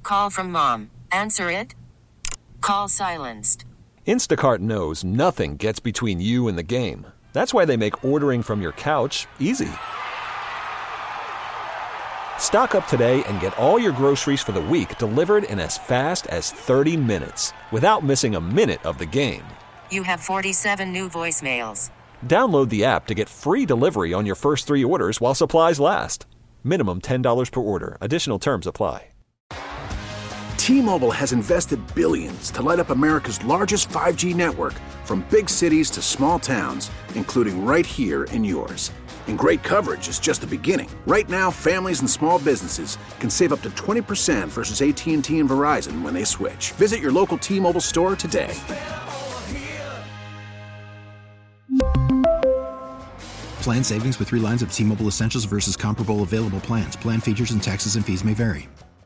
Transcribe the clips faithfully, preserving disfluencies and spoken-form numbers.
call from mom. Answer it. Call silenced. Instacart knows nothing gets between you and the game. That's why they make ordering from your couch easy. Stock up today and get all your groceries for the week delivered in as fast as thirty minutes without missing a minute of the game. You have forty-seven new voicemails. Download the app to get free delivery on your first three orders while supplies last. Minimum ten dollars per order. Additional terms apply. T-Mobile has invested billions to light up America's largest five G network, from big cities to small towns, including right here in yours. And great coverage is just the beginning. Right now, families and small businesses can save up to twenty percent versus A T and T and Verizon when they switch. Visit your local T-Mobile store today. Plan savings with three lines of T-Mobile Essentials versus comparable available plans. Plan features and taxes and fees may vary.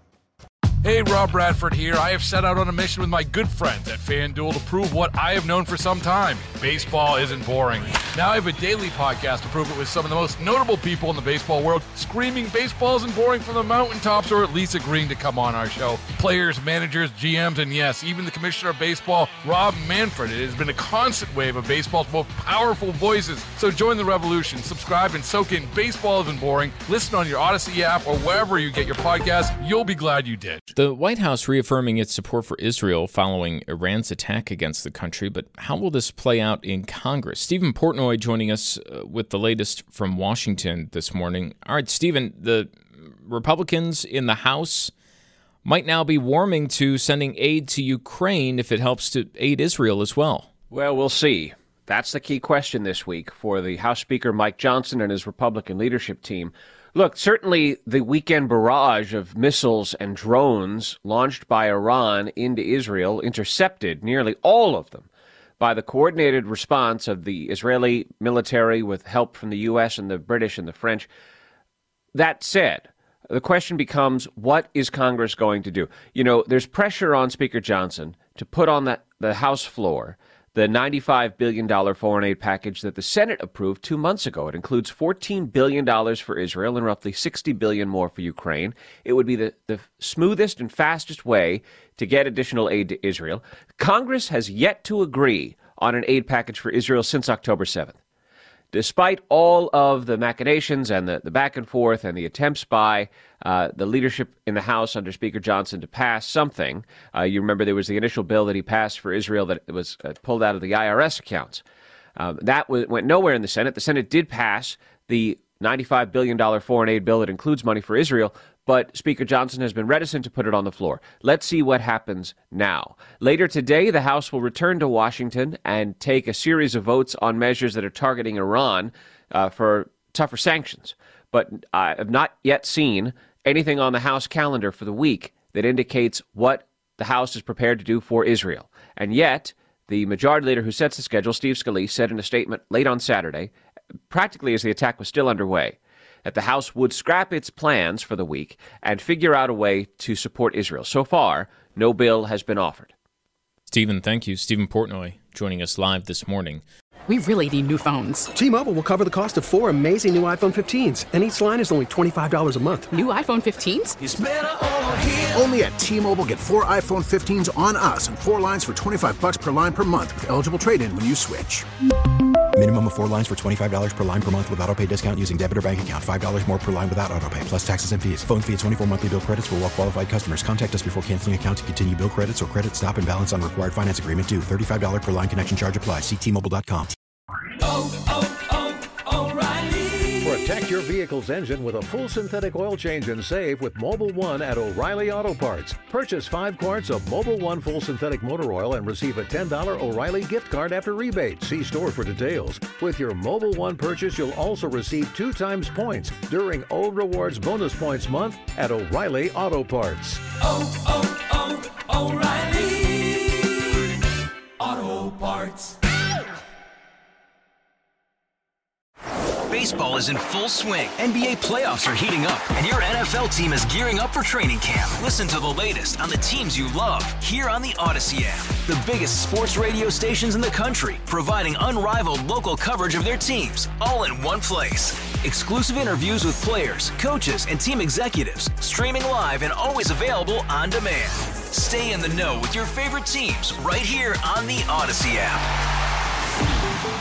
Hey, Rob Bradford here. I have set out on a mission with my good friends at FanDuel to prove what I have known for some time. Baseball isn't boring. Now I have a daily podcast to prove it with some of the most notable people in the baseball world, screaming baseball isn't boring from the mountaintops, or at least agreeing to come on our show. Players, managers, G Ms, and yes, even the commissioner of baseball, Rob Manfred. It has been a constant wave of baseball's most powerful voices. So join the revolution. Subscribe and soak in Baseball Isn't Boring. Listen on your Odyssey app or wherever you get your podcasts. You'll be glad you did. The White House reaffirming its support for Israel following Iran's attack against the country, but how will this play out in Congress? Stephen Portnoy joining us uh, with the latest from Washington this morning. All right, Stephen, the Republicans in the House might now be warming to sending aid to Ukraine if it helps to aid Israel as well. Well, we'll see. That's the key question this week for the House Speaker Mike Johnson and his Republican leadership team. Look, certainly the weekend barrage of missiles and drones launched by Iran into Israel intercepted nearly all of them by the coordinated response of the Israeli military with help from the U S and the British and the French. That said, the question becomes, what is Congress going to do? You know, there's pressure on Speaker Johnson to put on the, the House floor the ninety-five billion dollars foreign aid package that the Senate approved two months ago. It includes fourteen billion dollars for Israel and roughly sixty billion dollars more for Ukraine. It would be the, the smoothest and fastest way to get additional aid to Israel. Congress has yet to agree on an aid package for Israel since October seventh. Despite all of the machinations and the, the back and forth and the attempts by uh, the leadership in the House under Speaker Johnson to pass something, uh, you remember there was the initial bill that he passed for Israel that was uh, pulled out of the I R S accounts. Um, that was, went nowhere in the Senate. The Senate did pass the ninety-five billion dollars foreign aid bill that includes money for Israel, but Speaker Johnson has been reticent to put it on the floor. Let's see what happens now. Later today, the House will return to Washington and take a series of votes on measures that are targeting Iran uh, for tougher sanctions. But I have not yet seen anything on the House calendar for the week that indicates what the House is prepared to do for Israel. And yet, the majority leader who sets the schedule, Steve Scalise, said in a statement late on Saturday, practically as the attack was still underway, that the House would scrap its plans for the week and figure out a way to support Israel. So far, no bill has been offered. Stephen, thank you. Stephen Portnoy joining us live this morning. We really need new phones. T-Mobile will cover the cost of four amazing new iPhone fifteens, and each line is only twenty-five dollars a month. New iPhone fifteens? It's better over here. Only at T-Mobile, get four iPhone fifteens on us and four lines for twenty-five dollars per line per month with eligible trade-in when you switch. Minimum of four lines for twenty-five dollars per line per month with autopay discount using debit or bank account. five dollars more per line without autopay, plus taxes and fees. Phone fee at twenty-four monthly bill credits for well-qualified customers. Contact us before canceling account to continue bill credits or credit stop and balance on required finance agreement due. thirty-five dollars per line connection charge applies. See T Mobile dot com. Oh, oh, oh, O'Reilly. Protect your vehicle's engine with a full synthetic oil change and save with Mobil One at O'Reilly Auto Parts. Purchase five quarts of Mobil One full synthetic motor oil and receive a ten dollars O'Reilly gift card after rebate. See store for details. With your Mobil One purchase, you'll also receive two times points during O Rewards Bonus Points Month at O'Reilly Auto Parts. Oh, oh, oh, O'Reilly Auto Parts. Baseball is in full swing. N B A playoffs are heating up, and your N F L team is gearing up for training camp. Listen to the latest on the teams you love here on the Odyssey app. The biggest sports radio stations in the country, providing unrivaled local coverage of their teams, all in one place. Exclusive interviews with players, coaches, and team executives, streaming live and always available on demand. Stay in the know with your favorite teams right here on the Odyssey app.